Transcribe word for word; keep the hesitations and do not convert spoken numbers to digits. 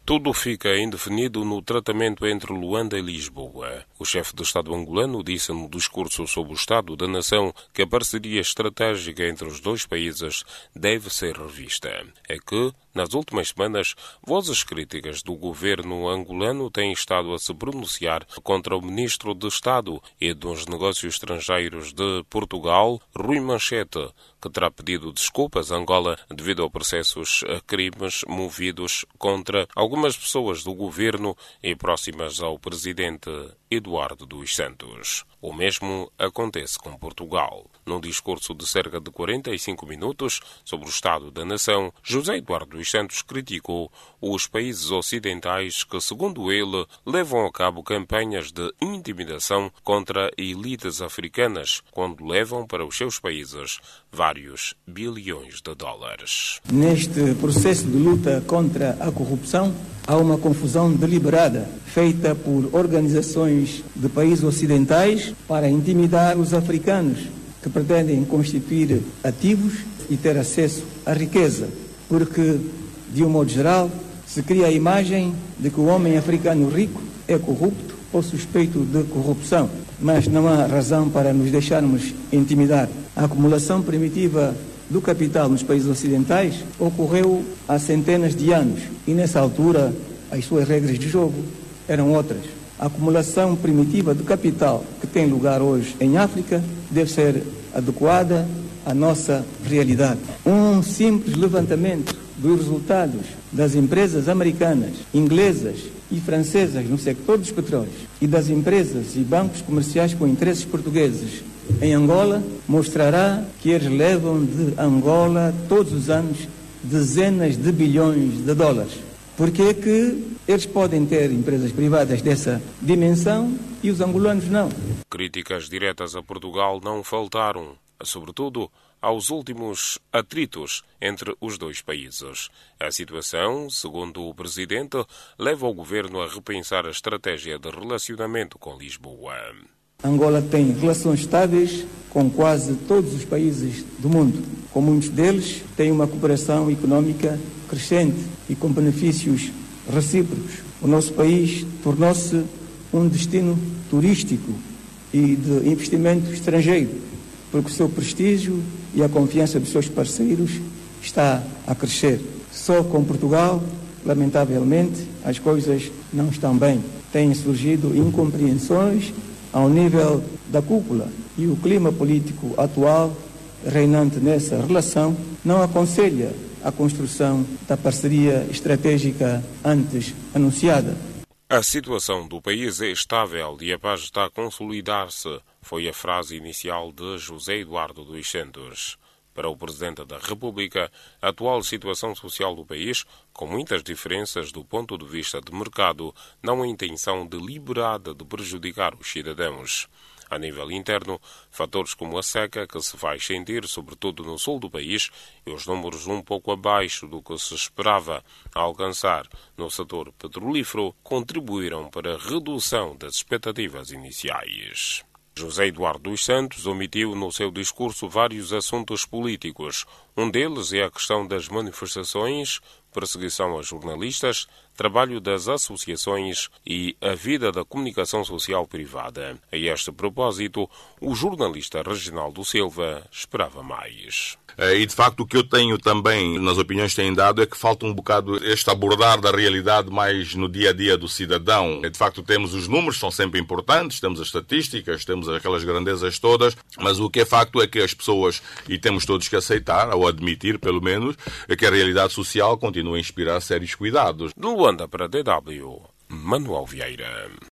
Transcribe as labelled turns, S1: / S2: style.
S1: Tudo fica indefinido no tratamento entre Luanda e Lisboa. O chefe de Estado angolano disse no discurso sobre o Estado da Nação que a parceria estratégica entre os dois países deve ser revista. É que, nas últimas semanas, vozes críticas do governo angolano têm estado a se pronunciar contra o ministro de Estado e dos Negócios Estrangeiros de Portugal, Rui Manchete, que terá pedido desculpas a Angola devido a processos a crimes movidos contra algumas pessoas do governo e próximas ao presidente Eduardo dos Santos. O mesmo acontece com Portugal. Num discurso de cerca de quarenta e cinco minutos sobre o Estado da Nação, José Eduardo dos Santos criticou os países ocidentais que, segundo ele, levam a cabo campanhas de intimidação contra elites africanas quando levam para os seus países vários bilhões de dólares.
S2: Neste processo de luta contra a corrupção, há uma confusão deliberada feita por organizações de países ocidentais para intimidar os africanos que pretendem constituir ativos e ter acesso à riqueza, porque, de um modo geral, se cria a imagem de que o homem africano rico é corrupto ou suspeito de corrupção, mas não há razão para nos deixarmos intimidar. A acumulação primitiva do capital nos países ocidentais ocorreu há centenas de anos e, nessa altura, as suas regras de jogo eram outras. A acumulação primitiva do capital que tem lugar hoje em África deve ser adequada à nossa realidade. Um simples levantamento dos resultados das empresas americanas, inglesas e francesas no sector dos petróleos e das empresas e bancos comerciais com interesses portugueses em Angola mostrará que eles levam de Angola todos os anos dezenas de bilhões de dólares. Por que é que eles podem ter empresas privadas dessa dimensão e os angolanos não?
S1: Críticas diretas a Portugal não faltaram, sobretudo aos últimos atritos entre os dois países. A situação, segundo o presidente, leva o governo a repensar a estratégia de relacionamento com Lisboa.
S2: Angola tem relações estáveis com quase todos os países do mundo. Com muitos deles tem uma cooperação económica crescente e com benefícios recíprocos. O nosso país tornou-se um destino turístico e de investimento estrangeiro, porque o seu prestígio e a confiança dos seus parceiros está a crescer. Só com Portugal, lamentavelmente, as coisas não estão bem. Têm surgido incompreensões ao nível da cúpula e o clima político atual reinante nessa relação não aconselha a construção da parceria estratégica antes anunciada.
S1: A situação do país é estável e a paz está a consolidar-se, foi a frase inicial de José Eduardo dos Santos. Para o Presidente da República, a atual situação social do país, com muitas diferenças do ponto de vista de mercado, não há intenção deliberada de prejudicar os cidadãos. A nível interno, fatores como a seca, que se faz sentir sobretudo no sul do país, e os números um pouco abaixo do que se esperava alcançar no setor petrolífero, contribuíram para a redução das expectativas iniciais. José Eduardo dos Santos omitiu no seu discurso vários assuntos políticos. Um deles é a questão das manifestações, perseguição a jornalistas, trabalho das associações e a vida da comunicação social privada. A este propósito, o jornalista Reginaldo Silva esperava mais.
S3: E, de facto, o que eu tenho também, nas opiniões que têm dado, é que falta um bocado este abordar da realidade mais no dia-a-dia do cidadão. De facto, temos os números, são sempre importantes, temos as estatísticas, temos aquelas grandezas todas, mas o que é facto é que as pessoas, e temos todos que aceitar, ou admitir, pelo menos, é que a realidade social continua a inspirar sérios cuidados.
S1: De Luanda para D W, Manuel Vieira.